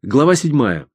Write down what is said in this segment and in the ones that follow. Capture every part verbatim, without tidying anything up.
Глава седьмая.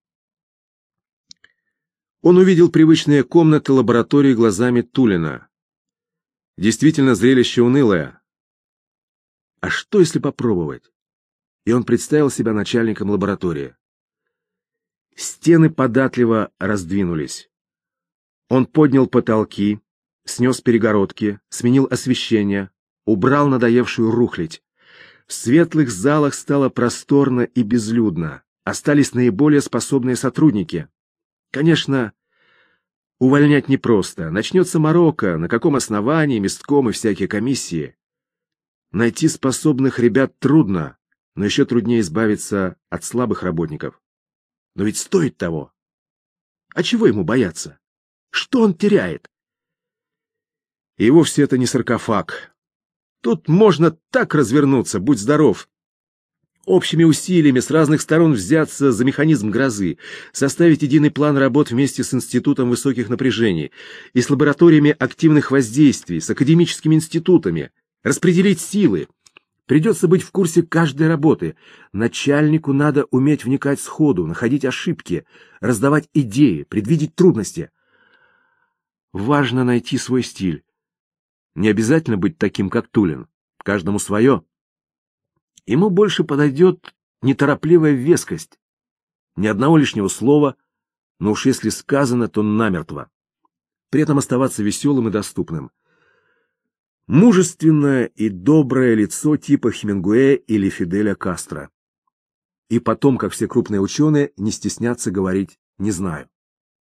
Он увидел привычные комнаты лаборатории глазами Тулина. Действительно, зрелище унылое. А что, если попробовать? И он представил себя начальником лаборатории. Стены податливо раздвинулись. Он поднял потолки, снес перегородки, сменил освещение, убрал надоевшую рухлядь. В светлых залах стало просторно и безлюдно. Остались наиболее способные сотрудники. Конечно, увольнять непросто. Начнется морока, на каком основании, местком и всякие комиссии. Найти способных ребят трудно, но еще труднее избавиться от слабых работников. Но ведь стоит того. А чего ему бояться? Что он теряет? И вовсе это не саркофаг. Тут можно так развернуться, будь здоров. Общими усилиями с разных сторон взяться за механизм грозы, составить единый план работ вместе с Институтом высоких напряжений и с лабораториями активных воздействий, с академическими институтами, распределить силы. Придется быть в курсе каждой работы. Начальнику надо уметь вникать сходу, находить ошибки, раздавать идеи, предвидеть трудности. Важно найти свой стиль. Не обязательно быть таким, как Тулин. Каждому свое. Ему больше подойдет неторопливая вескость. Ни одного лишнего слова, но уж если сказано, то намертво. При этом оставаться веселым и доступным. Мужественное и доброе лицо типа Хемингуэя или Фиделя Кастро. И потом, как все крупные ученые, не стесняться говорить «не знаю».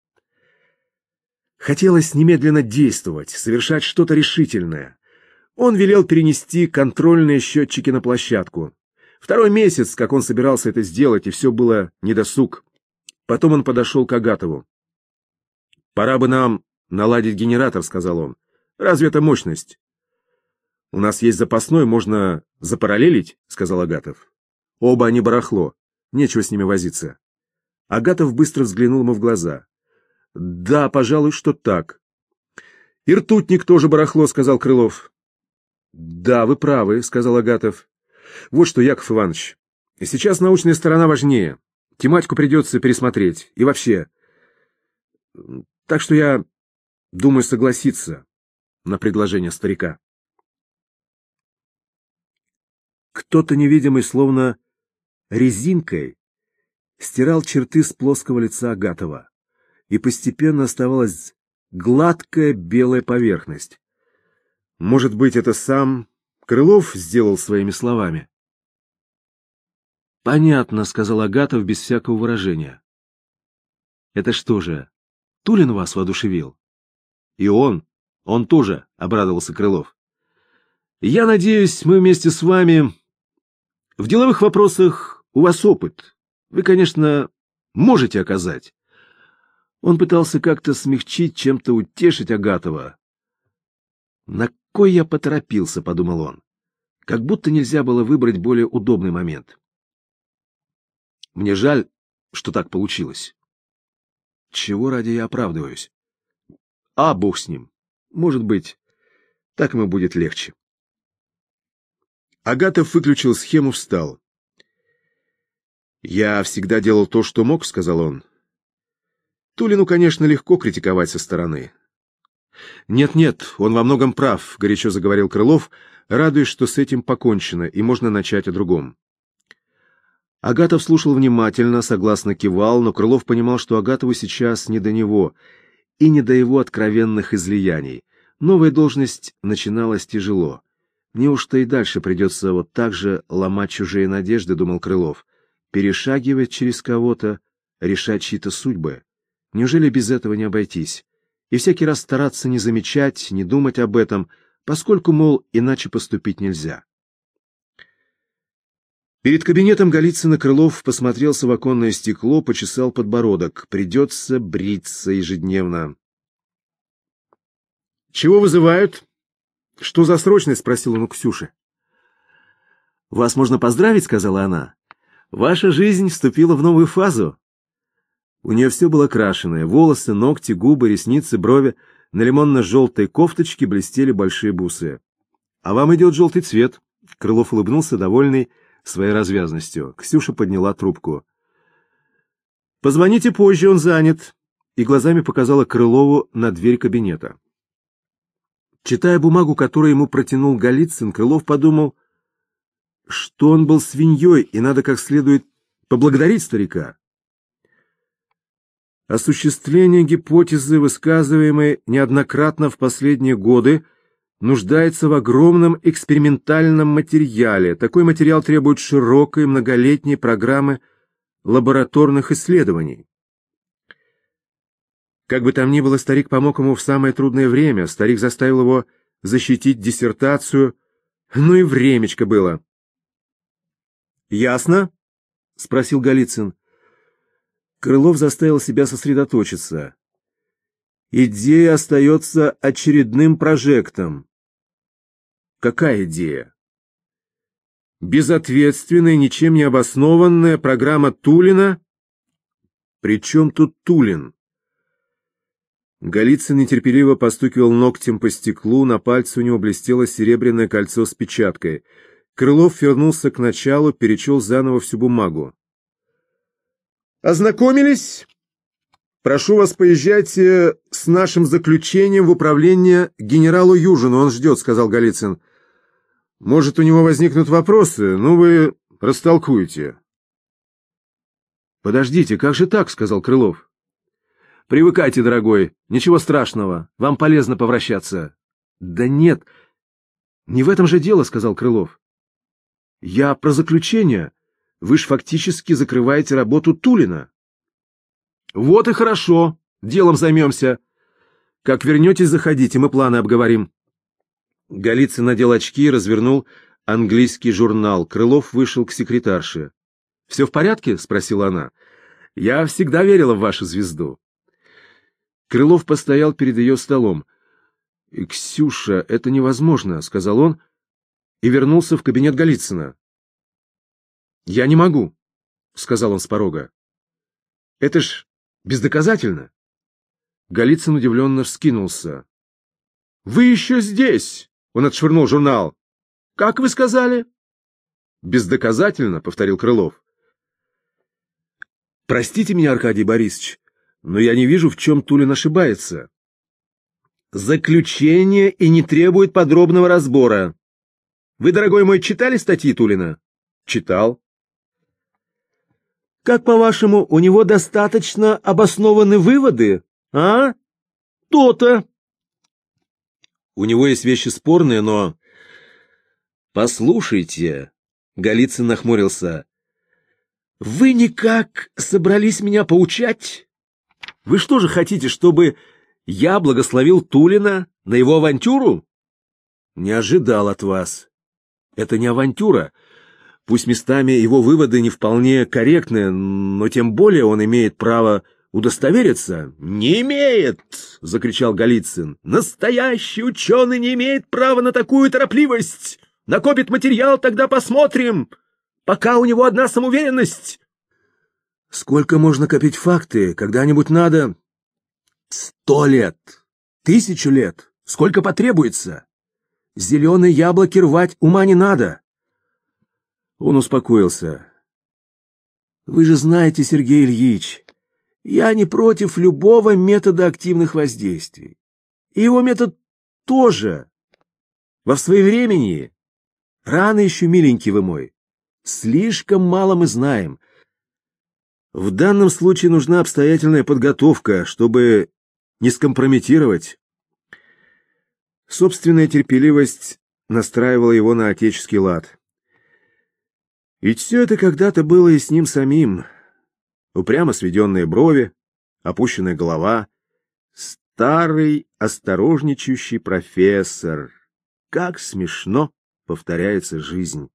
Хотелось немедленно действовать, совершать что-то решительное. Он велел перенести контрольные счетчики на площадку. Второй месяц, как он собирался это сделать, и все было недосуг. Потом он подошел к Агатову. «Пора бы нам наладить генератор», — сказал он. «Разве это мощность?» «У нас есть запасной, можно запараллелить», — сказал Агатов. «Оба они барахло, нечего с ними возиться». Агатов быстро взглянул ему в глаза. «Да, пожалуй, что так». «И ртутник тоже барахло», — сказал Крылов. «Да, вы правы», — сказал Агатов. «Вот что, Яков Иванович, сейчас научная сторона важнее. Тематику придется пересмотреть. И вообще. Так что я думаю согласиться на предложение старика». Кто-то невидимый, словно резинкой, стирал черты с плоского лица Агатова, и постепенно оставалась гладкая белая поверхность. Может быть, это сам Крылов сделал своими словами? «Понятно», — сказал Агатов без всякого выражения. «Это что же, Тулин вас воодушевил?» «И он, он тоже», — обрадовался Крылов. «Я надеюсь, мы вместе с вами... В деловых вопросах у вас опыт. Вы, конечно, можете оказать». Он пытался как-то смягчить, чем-то утешить Агатова. «На кой я поторопился?» — подумал он. Как будто нельзя было выбрать более удобный момент. «Мне жаль, что так получилось. Чего ради я оправдываюсь? А бог с ним. Может быть, так ему будет легче». Агатов выключил схему, встал. «Я всегда делал то, что мог», — сказал он. «Тулину, конечно, легко критиковать со стороны». «Нет-нет, он во многом прав», — горячо заговорил Крылов, радуясь, что с этим покончено, и можно начать о другом. Агатов слушал внимательно, согласно кивал, но Крылов понимал, что Агатову сейчас не до него, и не до его откровенных излияний. Новая должность начиналась тяжело. «Неужто и дальше придется вот так же ломать чужие надежды?» — думал Крылов. «Перешагивать через кого-то, решать чьи-то судьбы. Неужели без этого не обойтись? И всякий раз стараться не замечать, не думать об этом, поскольку, мол, иначе поступить нельзя». Перед кабинетом Голицына Крылов посмотрелся в оконное стекло, почесал подбородок. Придется бриться ежедневно. «Чего вызывают? Что за срочность?» — спросил он у Ксюши. «Вас можно поздравить», — сказала она. «Ваша жизнь вступила в новую фазу». У нее все было крашеное. Волосы, ногти, губы, ресницы, брови. На лимонно-желтой кофточке блестели большие бусы. «А вам идет желтый цвет». Крылов улыбнулся, довольный своей развязностью. Ксюша подняла трубку. Позвоните позже, он занят. И глазами показала Крылову на дверь кабинета. Читая бумагу, которую ему протянул Голицын, Крылов подумал, что он был свиньей, и надо как следует поблагодарить старика. Осуществление гипотезы, высказываемой неоднократно в последние годы, нуждается в огромном экспериментальном материале. Такой материал требует широкой многолетней программы лабораторных исследований. Как бы там ни было, старик помог ему в самое трудное время. Старик заставил его защитить диссертацию. Ну и времечко было. «Ясно?» — спросил Голицын. Крылов заставил себя сосредоточиться. Идея остается очередным прожектом. Какая идея? Безответственная, ничем не обоснованная программа Тулина? При чем тут Тулин? Голицын нетерпеливо постукивал ногтем по стеклу, на пальце у него блестело серебряное кольцо с печаткой. Крылов вернулся к началу, перечел заново всю бумагу. «Ознакомились? Прошу вас, поезжайте с нашим заключением в управление к генералу Южину. Он ждет», — сказал Голицын. «Может, у него возникнут вопросы, ну вы растолкуете». «Подождите, как же так?» — сказал Крылов. «Привыкайте, дорогой, ничего страшного, вам полезно повращаться». «Да нет, не в этом же дело», — сказал Крылов. «Я про заключение. Вы ж фактически закрываете работу Тулина». «Вот и хорошо, делом займемся. Как вернетесь, заходите, мы планы обговорим». Голицын надел очки и развернул английский журнал. Крылов вышел к секретарше. «Все в порядке?» — спросила она. «Я всегда верила в вашу звезду». Крылов постоял перед ее столом. «Ксюша, это невозможно», — сказал он, и вернулся в кабинет Голицына. «Я не могу», — сказал он с порога. «Это ж бездоказательно». Голицын удивленно вскинулся. «Вы еще здесь?» — он отшвырнул журнал. «Как вы сказали?» «Бездоказательно», — повторил Крылов. «Простите меня, Аркадий Борисович, но я не вижу, в чем Тулин ошибается». «Заключение и не требует подробного разбора. Вы, дорогой мой, читали статьи Тулина?» «Читал». «Как, по-вашему, у него достаточно обоснованы выводы, а? То-то». «У него есть вещи спорные, но...» «Послушайте», — Голицын нахмурился, — «вы никак собрались меня поучать? Вы что же хотите, чтобы я благословил Тулина на его авантюру?» «Не ожидал от вас. Это не авантюра. Пусть местами его выводы не вполне корректны, но тем более он имеет право удостовериться». «Не имеет!» — закричал Голицын. «Настоящий ученый не имеет права на такую торопливость! Накопит материал, тогда посмотрим! Пока у него одна самоуверенность!» «Сколько можно копить факты? Когда-нибудь надо...» «Сто лет! Тысячу лет! Сколько потребуется! Зеленые яблоки рвать ума не надо!» Он успокоился. «Вы же знаете, Сергей Ильич, я не против любого метода активных воздействий. И его метод тоже. Во своевремении. Рано еще, миленький вы мой. Слишком мало мы знаем. В данном случае нужна обстоятельная подготовка, чтобы не скомпрометировать». Собственная терпеливость настраивала его на отеческий лад. Ведь все это когда-то было и с ним самим. Упрямо сведенные брови, опущенная голова. Старый, осторожничающий профессор. Как смешно повторяется жизнь.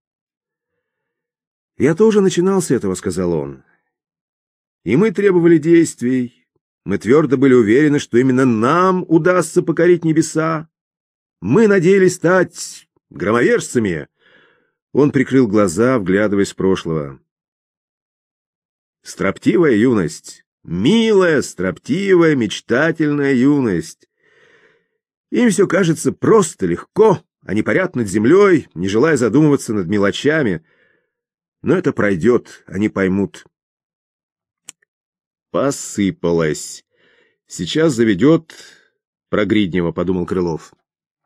«Я тоже начинал с этого», — сказал он. «И мы требовали действий. Мы твердо были уверены, что именно нам удастся покорить небеса. Мы надеялись стать громовержцами». Он прикрыл глаза, вглядываясь в прошлое. Строптивая юность, милая, строптивая, мечтательная юность. Им все кажется просто, легко, они парят над землей, не желая задумываться над мелочами. Но это пройдет, они поймут. Посыпалась. Сейчас заведет про Гриднева, подумал Крылов.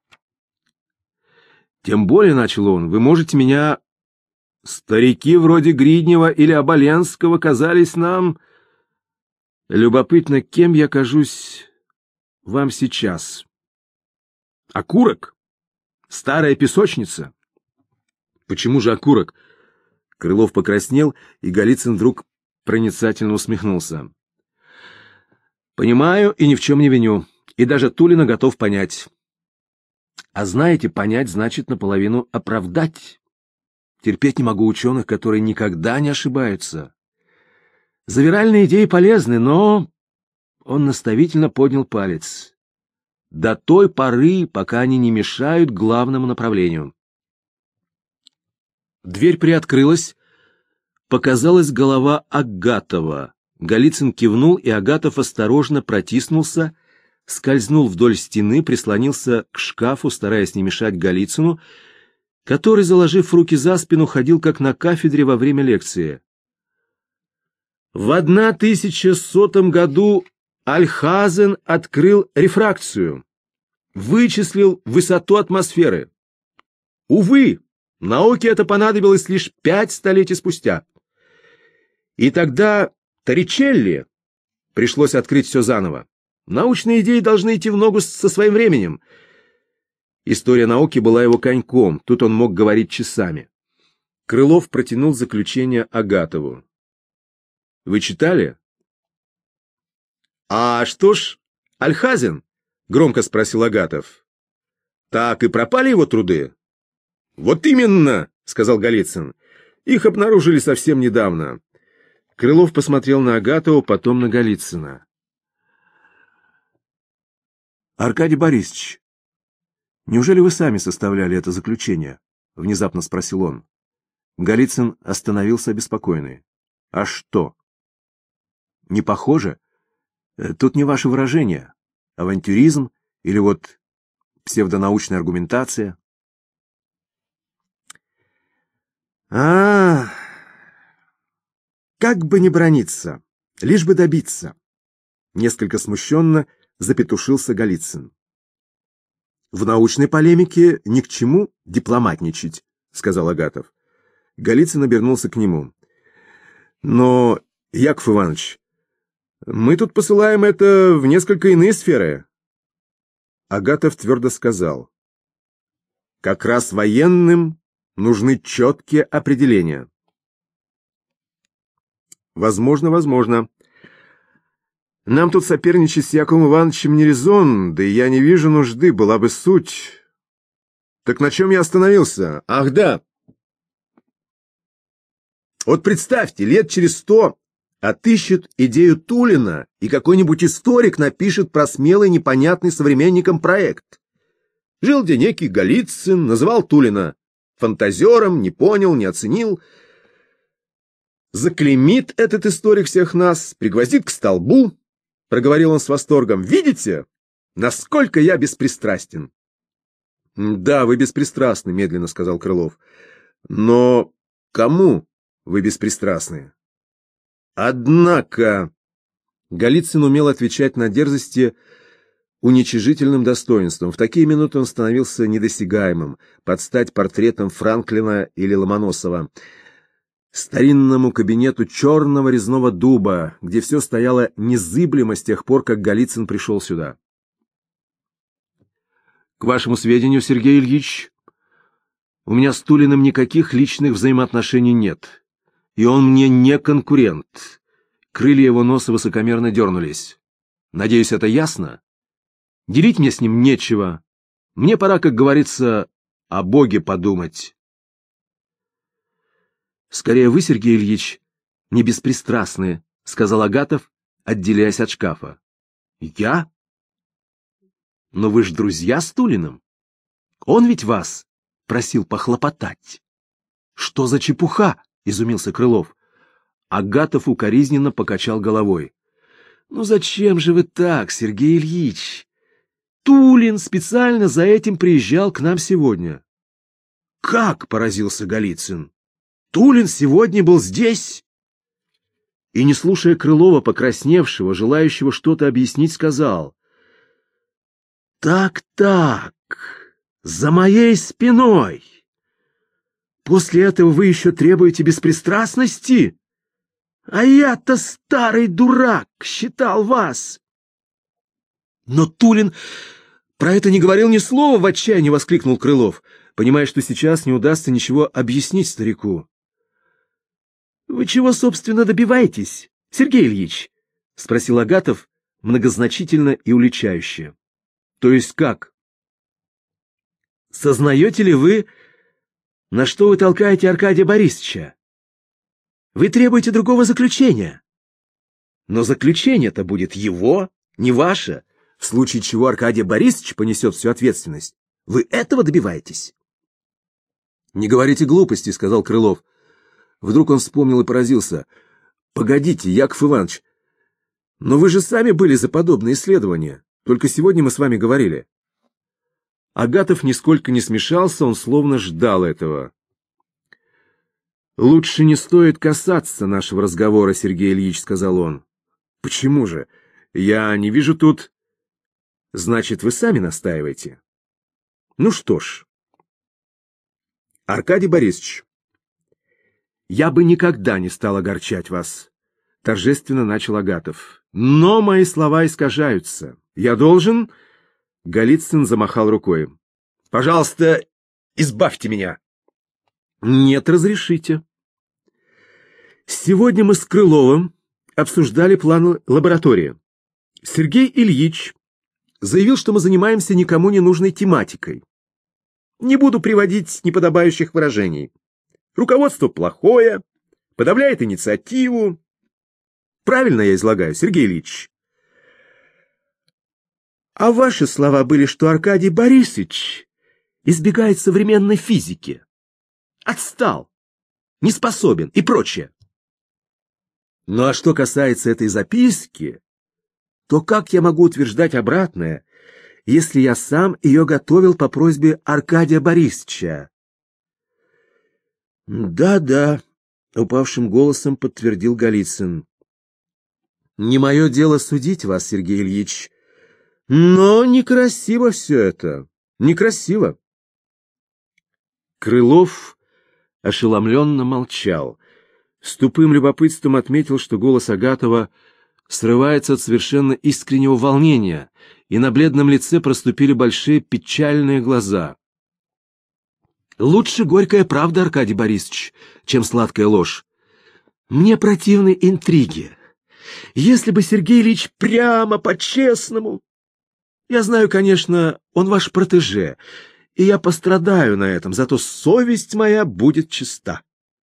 Тем более, начал он, вы можете меня... Старики вроде Гриднева или Оболенского казались нам... Любопытно, кем я кажусь вам сейчас? Окурок? Старая песочница? Почему же окурок? Крылов покраснел, и Голицын вдруг проницательно усмехнулся. Понимаю и ни в чем не виню, и даже Тулина готов понять. А знаете, понять значит наполовину оправдать. Терпеть не могу ученых, которые никогда не ошибаются. Завиральные идеи полезны, но... Он наставительно поднял палец. До той поры, пока они не мешают главному направлению. Дверь приоткрылась. Показалась голова Агатова. Голицын кивнул, и Агатов осторожно протиснулся, скользнул вдоль стены, прислонился к шкафу, стараясь не мешать Голицыну, который, заложив руки за спину, ходил как на кафедре во время лекции. В тысяча сотом году Альхазен открыл рефракцию, вычислил высоту атмосферы. Увы, науке это понадобилось лишь пять столетий спустя. И тогда Торричелли пришлось открыть все заново. Научные идеи должны идти в ногу со своим временем. История науки была его коньком, тут он мог говорить часами. Крылов протянул заключение Агатову. Вы читали? А что ж, Альхазен? Громко спросил Агатов. Так и пропали его труды? Вот именно, сказал Голицын. Их обнаружили совсем недавно. Крылов посмотрел на Агатова, потом на Голицына. Аркадий Борисович, неужели вы сами составляли это заключение? Внезапно спросил он. Голицын остановился обеспокоенный. А что? Не похоже? Тут не ваше выражение. Авантюризм или вот псевдонаучная аргументация. А, как бы не браниться, лишь бы добиться. Несколько смущенно запетушился Голицын. В научной полемике ни к чему дипломатничать, сказал Агатов. Голицын обернулся к нему. Но, Яков Иванович, мы тут посылаем это в несколько иные сферы. Агатов твердо сказал. Как раз военным нужны четкие определения. Возможно, возможно. Нам тут соперничать с Яковом Ивановичем не резон, да и я не вижу нужды, была бы суть. Так на чем я остановился? Ах, да. Вот представьте, лет через сто отыщут идею Тулина, и какой-нибудь историк напишет про смелый, непонятный современникам проект. Жил где некий Голицын, называл Тулина фантазером, не понял, не оценил. Заклеймит этот историк всех нас, пригвоздит к столбу, проговорил он с восторгом. Видите, насколько я беспристрастен? Да, вы беспристрастны, медленно сказал Крылов. Но кому вы беспристрастны? Однако Голицын умел отвечать на дерзости уничижительным достоинством. В такие минуты он становился недосягаемым, под стать портретам Франклина или Ломоносова, старинному кабинету черного резного дуба, где все стояло незыблемо с тех пор, как Голицын пришел сюда. К вашему сведению, Сергей Ильич, у меня с Тулиным никаких личных взаимоотношений нет. И он мне не конкурент. Крылья его носа высокомерно дернулись. Надеюсь, это ясно? Делить мне с ним нечего. Мне пора, как говорится, о Боге подумать. Скорее вы, Сергей Ильич, не беспристрастны, сказал Агатов, отделяясь от шкафа. Я? Но вы ж друзья с Тулиным. Он ведь вас просил похлопотать. Что за чепуха? Изумился Крылов. Агатов укоризненно покачал головой. Ну зачем же вы так, Сергей Ильич? Тулин специально за этим приезжал к нам сегодня. Как? Поразился Голицын. Тулин сегодня был здесь? и, не слушая Крылова, покрасневшего, желающего что-то объяснить, сказал: «Так-так, за моей спиной. После этого вы еще требуете беспристрастности? А я-то, старый дурак, считал вас». «Но Тулин про это не говорил ни слова!» — в отчаянии воскликнул Крылов, понимая, что сейчас не удастся ничего объяснить старику. «Вы чего, собственно, добиваетесь, Сергей Ильич?» — спросил Агатов многозначительно и уличающе. «То есть как? Сознаете ли вы, на что вы толкаете Аркадия Борисовича? Вы требуете другого заключения. Но заключение-то будет его, не ваше, в случае чего Аркадий Борисович понесет всю ответственность. Вы этого добиваетесь?» «Не говорите глупости», — сказал Крылов. Вдруг он вспомнил и поразился. «Погодите, Яков Иванович, но вы же сами были за подобные исследования. Только сегодня мы с вами говорили». Агатов нисколько не смешался, он словно ждал этого. «Лучше не стоит касаться нашего разговора, Сергей Ильич», — сказал он. «Почему же? Я не вижу тут...» «Значит, вы сами настаиваете?» «Ну что ж, Аркадий Борисович, я бы никогда не стал огорчать вас», — торжественно начал Агатов. «Но мои слова искажаются. Я должен...» Голицын замахал рукой. «Пожалуйста, избавьте меня». «Нет, разрешите. Сегодня мы с Крыловым обсуждали планы лаборатории. Сергей Ильич заявил, что мы занимаемся никому не нужной тематикой. Не буду приводить неподобающих выражений. Руководство плохое, подавляет инициативу. Правильно я излагаю, Сергей Ильич?» «А ваши слова были, что Аркадий Борисович избегает современной физики, отстал, не способен и прочее. Ну а что касается этой записки, то как я могу утверждать обратное, если я сам ее готовил по просьбе Аркадия Борисовича?» «Да-да», — упавшим голосом подтвердил Голицын. «Не мое дело судить вас, Сергей Ильич, но некрасиво все это, некрасиво». Крылов ошеломленно молчал. С тупым любопытством отметил, что голос Агатова срывается от совершенно искреннего волнения, и на бледном лице проступили большие печальные глаза. «Лучше горькая правда, Аркадий Борисович, чем сладкая ложь. Мне противны интриги. Если бы Сергей Ильич прямо, по-честному... Я знаю, конечно, он ваш протеже, и я пострадаю на этом, зато совесть моя будет чиста».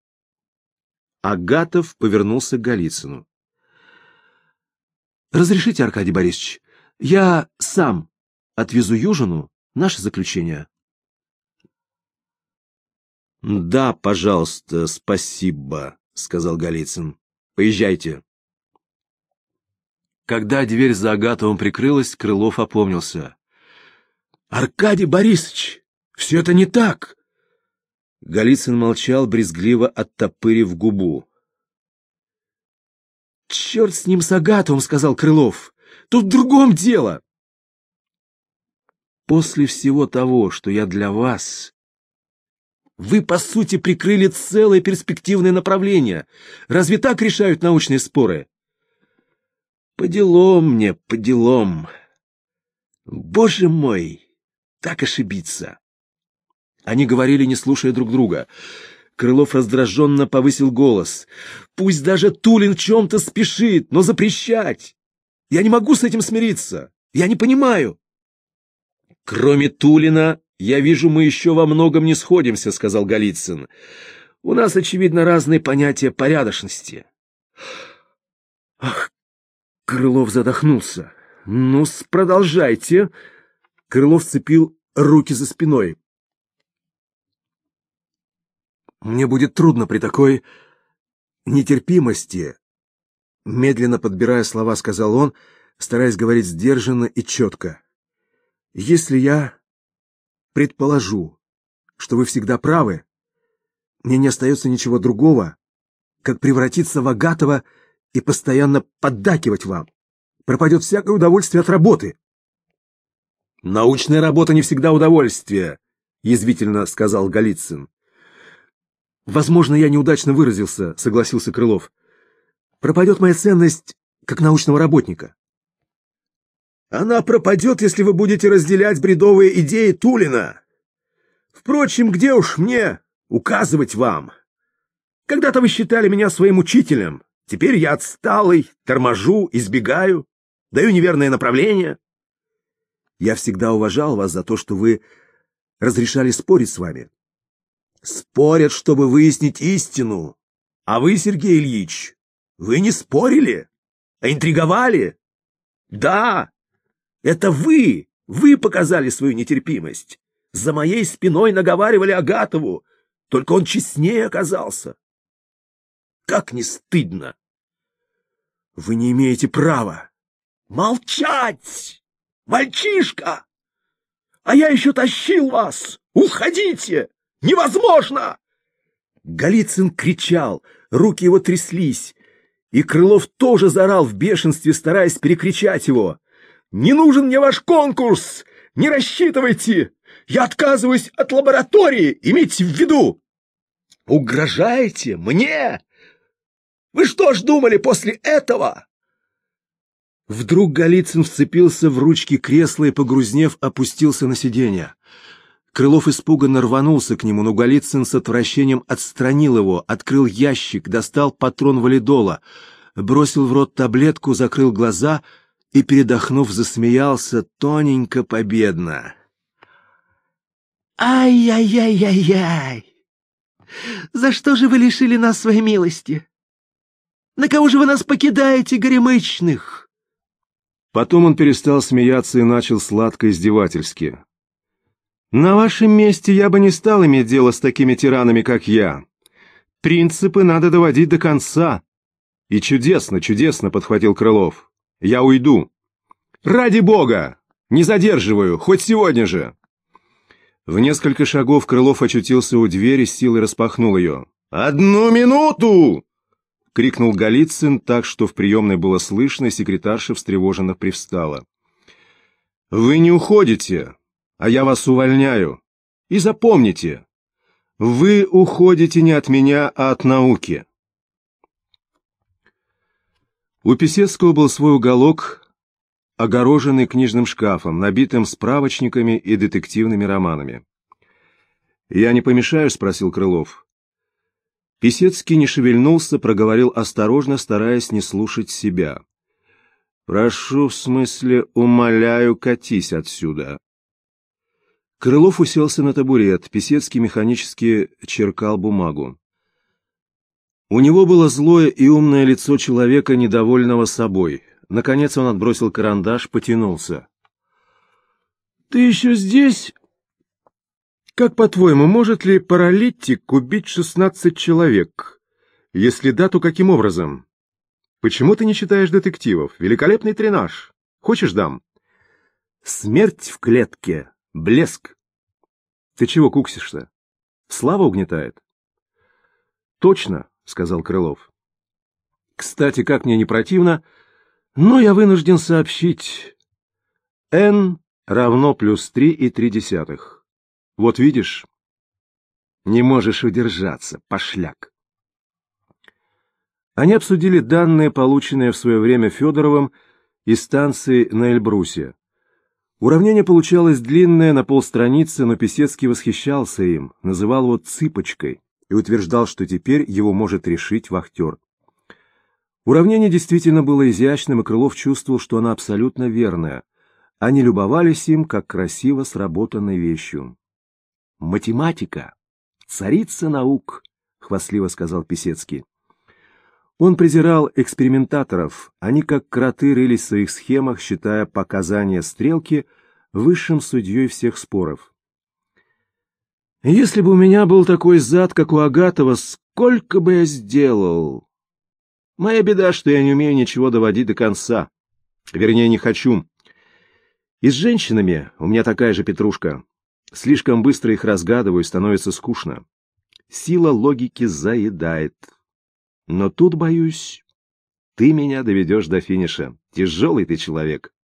Агатов повернулся к Голицыну. «Разрешите, Аркадий Борисович, я сам отвезу Южину наше заключение». «Да, пожалуйста, спасибо», — сказал Голицын. «Поезжайте». Когда дверь за Агатовым прикрылась, Крылов опомнился. «Аркадий Борисович, все это не так!» Голицын молчал, брезгливо оттопырив губу. «Черт с ним, с Агатовым», — сказал Крылов. «Тут в другом дело». «После всего того, что я для вас... Вы, по сути, прикрыли целое перспективное направление. Разве так решают научные споры?» «По делам мне, по делам. Боже мой, так ошибиться!» Они говорили, не слушая друг друга. Крылов раздраженно повысил голос. «Пусть даже Тулин в чем-то спешит, но запрещать! Я не могу с этим смириться! Я не понимаю!» «Кроме Тулина, я вижу, мы еще во многом не сходимся», — сказал Голицын. «У нас, очевидно, разные понятия порядочности». «Ах!» — Крылов задохнулся. «Ну, продолжайте!» Крылов сцепил руки за спиной. «Мне будет трудно при такой нетерпимости», — медленно подбирая слова, сказал он, стараясь говорить сдержанно и четко. «Если я предположу, что вы всегда правы, мне не остается ничего другого, как превратиться в Агатова и постоянно поддакивать вам. Пропадет всякое удовольствие от работы. Научная работа не всегда удовольствие, язвительно сказал Голицын. Возможно, я неудачно выразился, согласился Крылов. Пропадет моя ценность как научного работника. Она пропадет, если вы будете разделять бредовые идеи Тулина. Впрочем, где уж мне указывать вам? Когда-то вы считали меня своим учителем. Теперь я отсталый, торможу, избегаю, даю неверное направление. Я всегда уважал вас за то, что вы разрешали спорить с вами. Спорят, чтобы выяснить истину. А вы, Сергей Ильич, вы не спорили, а интриговали. Да, это вы, вы показали свою нетерпимость. За моей спиной наговаривали Агатову, только он честнее оказался. Как не стыдно! Вы не имеете права. Молчать! Мальчишка! А я еще тащил вас! Уходите! Невозможно! Голицын кричал, руки его тряслись, и Крылов тоже заорал в бешенстве, стараясь перекричать его. «Не нужен мне ваш конкурс! Не рассчитывайте! Я отказываюсь от лаборатории, имейте в виду! Угрожаете мне? Вы что ж думали после этого?» Вдруг Голицын вцепился в ручки кресла и, погрузнев, опустился на сиденье. Крылов испуганно рванулся к нему, но Голицын с отвращением отстранил его, открыл ящик, достал патрон валидола, бросил в рот таблетку, закрыл глаза и, передохнув, засмеялся тоненько, победно. «Ай-яй-яй-яй-яй! За что же вы лишили нас своей милости? На кого же вы нас покидаете, горемычных?» Потом он перестал смеяться и начал сладко-издевательски. «На вашем месте я бы не стал иметь дело с такими тиранами, как я. Принципы надо доводить до конца». «И чудесно, чудесно», — подхватил Крылов. «Я уйду. Ради бога! Не задерживаю, хоть сегодня же!» В несколько шагов Крылов очутился у двери, с силой распахнул ее. «Одну минуту!» — крикнул Голицын так, что в приемной было слышно, и секретарша встревоженно привстала. «Вы не уходите, а я вас увольняю. И запомните, вы уходите не от меня, а от науки». У Писецкого был свой уголок, огороженный книжным шкафом, набитым справочниками и детективными романами. «Я не помешаю?» — спросил Крылов. Писецкий не шевельнулся, проговорил осторожно, стараясь не слушать себя. «Прошу, в смысле, умоляю, катись отсюда». Крылов уселся на табурет, Писецкий механически черкал бумагу. У него было злое и умное лицо человека, недовольного собой. Наконец он отбросил карандаш, потянулся. «Ты еще здесь? Как, по-твоему, может ли паралитик убить шестнадцать человек? Если да, то каким образом? Почему ты не читаешь детективов? Великолепный тренаж. Хочешь, дам?» «Смерть в клетке. Блеск». «Ты чего куксишься? Слава угнетает?» «Точно», — сказал Крылов. «Кстати, как мне не противно, но я вынужден сообщить. N равно плюс три и три десятых. Вот видишь? Не можешь удержаться, пошляк». Они обсудили данные, полученные в свое время Федоровым из станции на Эльбрусе. Уравнение получалось длинное, на полстраницы, но Писецкий восхищался им, называл его «цыпочкой» и утверждал, что теперь его может решить вахтер. Уравнение действительно было изящным, и Крылов чувствовал, что оно абсолютно верное. Они любовались им, как красиво сработанной вещью. «Математика! Царица наук!» — хвастливо сказал Писецкий. Он презирал экспериментаторов, они как кроты рылись в своих схемах, считая показания стрелки высшим судьей всех споров. «Если бы у меня был такой зад, как у Агатова, сколько бы я сделал? Моя беда, что я не умею ничего доводить до конца. Вернее, не хочу. И с женщинами у меня такая же петрушка. Слишком быстро их разгадываю, становится скучно. Сила логики заедает. Но тут, боюсь, Ты меня доведешь до финиша. Тяжелый ты человек.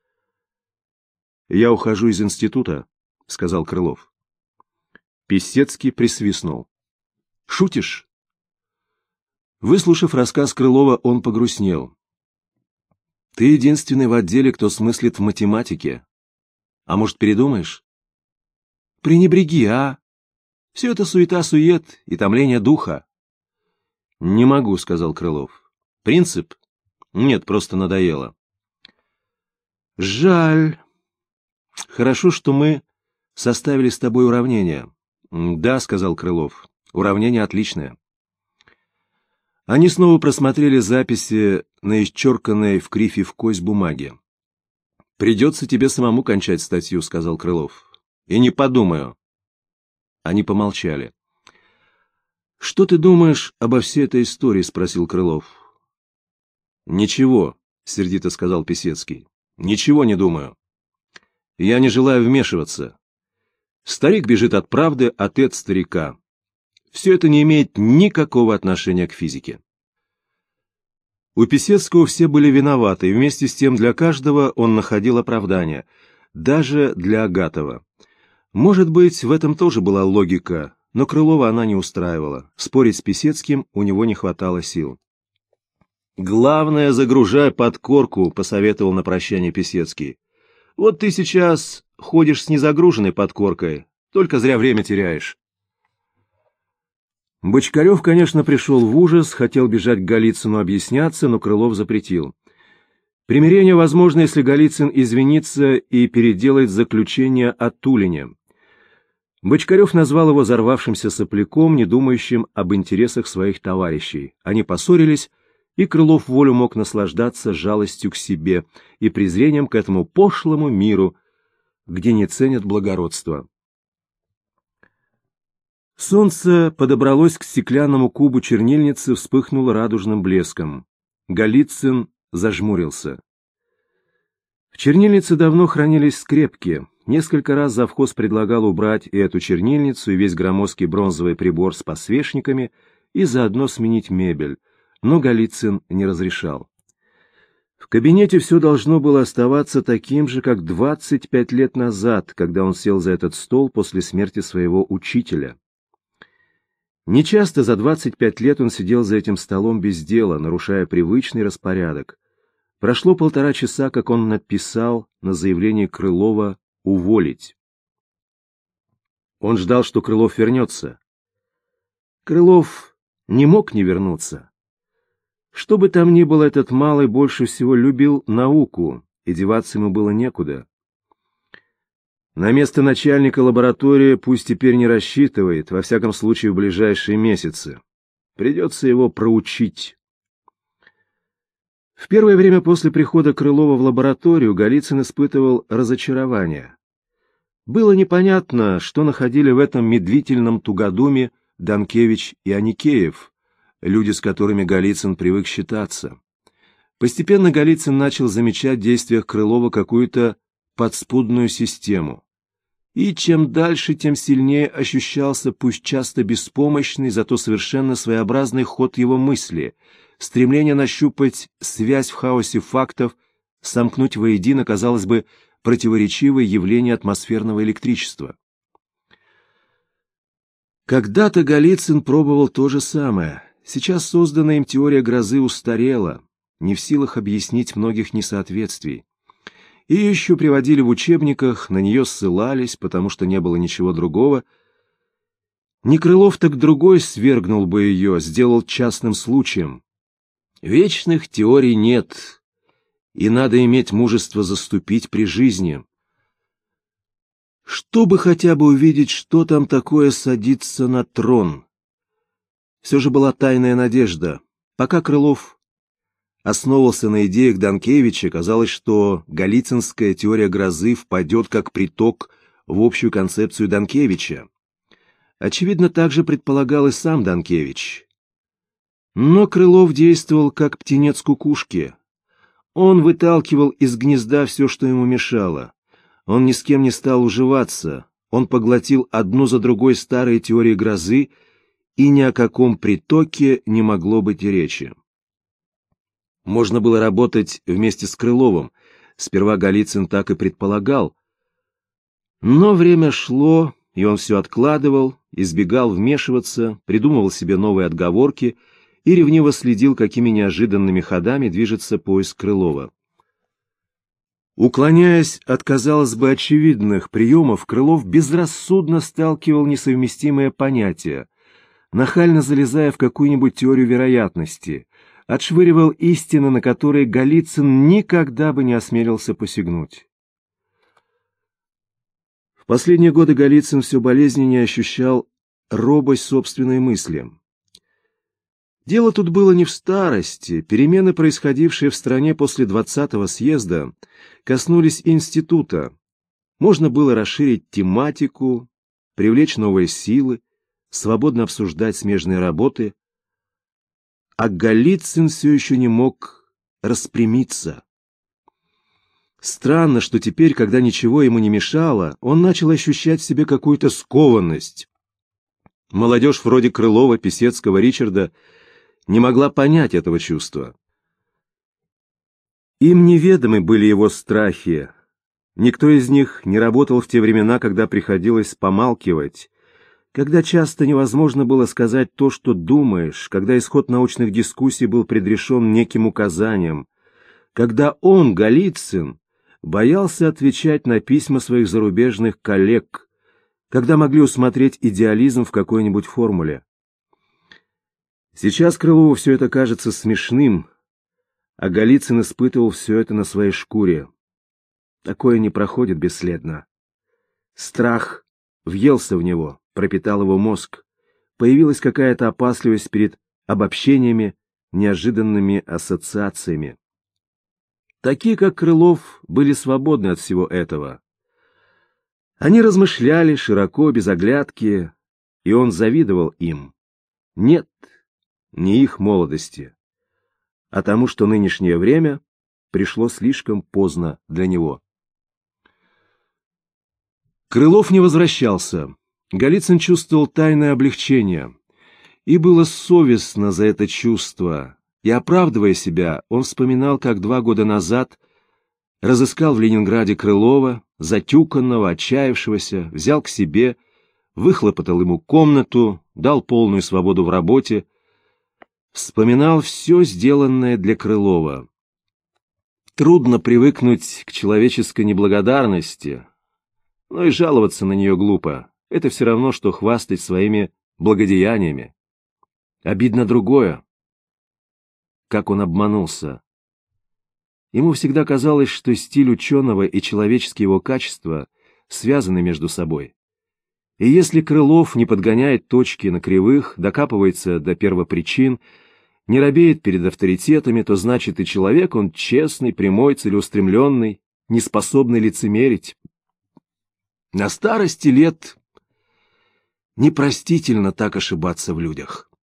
«Я ухожу из института», — сказал Крылов. Писецкий присвистнул. «Шутишь?» Выслушав рассказ Крылова, он погрустнел. «Ты единственный в отделе, кто смыслит в математике. А может, передумаешь?» «Пренебреги, а? Все это суета-сует и томление духа». «Не могу», — сказал Крылов. «Принцип? Нет, просто надоело». «Жаль. Хорошо, что мы составили с тобой уравнение». «Да», — сказал Крылов, — «уравнение отличное». Они снова просмотрели записи на исчерканной в кривь и в кость бумаге. «Придется тебе самому кончать статью», — сказал Крылов. «И не подумаю». Они помолчали. «Что ты думаешь обо всей этой истории?» — спросил Крылов. «Ничего», — сердито сказал Писецкий. «Ничего не думаю. Я не желаю вмешиваться. Старик бежит от правды, а ты от старика. Все это не имеет никакого отношения к физике». У Писецкого все были виноваты, и вместе с тем для каждого он находил оправдание, даже для Агатова. Может быть, в этом тоже была логика, но Крылова она не устраивала. Спорить с Писецким у него не хватало сил. «Главное, загружай подкорку», — посоветовал на прощание Писецкий. «Вот ты сейчас ходишь с незагруженной подкоркой, только зря время теряешь». Бочкарев, конечно, пришел в ужас, хотел бежать к Голицыну объясняться, но Крылов запретил. Примирение возможно, если Голицын извинится и переделает заключение о Тулине. Бочкарев назвал его взорвавшимся сопляком, не думающим об интересах своих товарищей. Они поссорились, и Крылов волю мог наслаждаться жалостью к себе и презрением к этому пошлому миру, где не ценят благородство. Солнце подобралось к стеклянному кубу чернильницы, вспыхнуло радужным блеском. Голицын зажмурился. В чернильнице давно хранились скрепки. Несколько раз завхоз предлагал убрать и эту чернильницу, и весь громоздкий бронзовый прибор с подсвечниками, и заодно сменить мебель, но Голицын не разрешал. В кабинете все должно было оставаться таким же, как двадцать пять лет назад, когда он сел за этот стол после смерти своего учителя. Нечасто за двадцать пять лет он сидел за этим столом без дела, нарушая привычный распорядок. Прошло полтора часа, как он написал на заявление Крылова уволить. Он ждал, что Крылов вернется. Крылов не мог не вернуться. Что бы там ни было, этот малый больше всего любил науку, и деваться ему было некуда. На место начальника лаборатории пусть теперь не рассчитывает, во всяком случае в ближайшие месяцы. Придется его проучить. В первое время после прихода Крылова в лабораторию Голицын испытывал разочарование. Было непонятно, что находили в этом медлительном тугодуме Данкевич и Аникеев, люди, с которыми Голицын привык считаться. Постепенно Голицын начал замечать в действиях Крылова какую-то подспудную систему. И чем дальше, тем сильнее ощущался, пусть часто беспомощный, зато совершенно своеобразный ход его мысли, стремление нащупать связь в хаосе фактов, сомкнуть воедино, казалось бы, противоречивое явление атмосферного электричества. Когда-то Голицын пробовал то же самое. Сейчас созданная им теория грозы устарела, не в силах объяснить многих несоответствий. И еще приводили в учебниках, на нее ссылались, потому что не было ничего другого. Не Крылов, так другой свергнул бы ее, сделал частным случаем. Вечных теорий нет, и надо иметь мужество заступить при жизни. Чтобы хотя бы увидеть, что там такое садится на трон. Все же была тайная надежда. Пока Крылов основывался на идеях Данкевича, казалось, что голицынская теория грозы впадет как приток в общую концепцию Данкевича. Очевидно, также предполагал и сам Данкевич. Но Крылов действовал как птенец кукушки. Он выталкивал из гнезда все, что ему мешало. Он ни с кем не стал уживаться. Он поглотил одну за другой старые теории грозы, и ни о каком притоке не могло быть и речи. Можно было работать вместе с Крыловым. Сперва Голицын так и предполагал. Но время шло, и он все откладывал, избегал вмешиваться, придумывал себе новые отговорки и ревниво следил, какими неожиданными ходами движется поиск Крылова. Уклоняясь от, казалось бы, очевидных приемов, Крылов безрассудно сталкивал несовместимые понятия, нахально залезая в какую-нибудь теорию вероятности, отшвыривал истины, на которые Голицын никогда бы не осмелился посягнуть. В последние годы Голицын все болезненнее ощущал робость собственной мысли. Дело тут было не в старости. Перемены, происходившие в стране после двадцатого съезда, коснулись института. Можно было расширить тематику, привлечь новые силы, свободно обсуждать смежные работы. А Голицын все еще не мог распрямиться. Странно, что теперь, когда ничего ему не мешало, он начал ощущать в себе какую-то скованность. Молодежь вроде Крылова, Писецкого, Ричарда не могла понять этого чувства. Им неведомы были его страхи. Никто из них не работал в те времена, когда приходилось помалкивать, когда часто невозможно было сказать то, что думаешь, когда исход научных дискуссий был предрешен неким указанием, когда он, Голицын, боялся отвечать на письма своих зарубежных коллег, когда могли усмотреть идеализм в какой-нибудь формуле. Сейчас Крылову все это кажется смешным, а Голицын испытывал все это на своей шкуре. Такое не проходит бесследно. Страх въелся в него, пропитал его мозг. Появилась какая-то опасливость перед обобщениями, неожиданными ассоциациями. Такие, как Крылов, были свободны от всего этого. Они размышляли широко, без оглядки, и он завидовал им. Нет, не их молодости, а тому, что нынешнее время пришло слишком поздно для него. Крылов не возвращался. Голицын чувствовал тайное облегчение. И было совестно за это чувство. И, оправдывая себя, он вспоминал, как два года назад разыскал в Ленинграде Крылова, затюканного, отчаявшегося, взял к себе, выхлопотал ему комнату, дал полную свободу в работе, вспоминал все сделанное для Крылова. Трудно привыкнуть к человеческой неблагодарности, но и жаловаться на нее глупо. Это все равно, что хвастать своими благодеяниями. Обидно другое. Как он обманулся. Ему всегда казалось, что стиль ученого и человеческие его качества связаны между собой. И если Крылов не подгоняет точки на кривых, докапывается до первопричин, не робеет перед авторитетами, то значит и человек он честный, прямой, целеустремленный, не способный лицемерить. На старости лет непростительно так ошибаться в людях.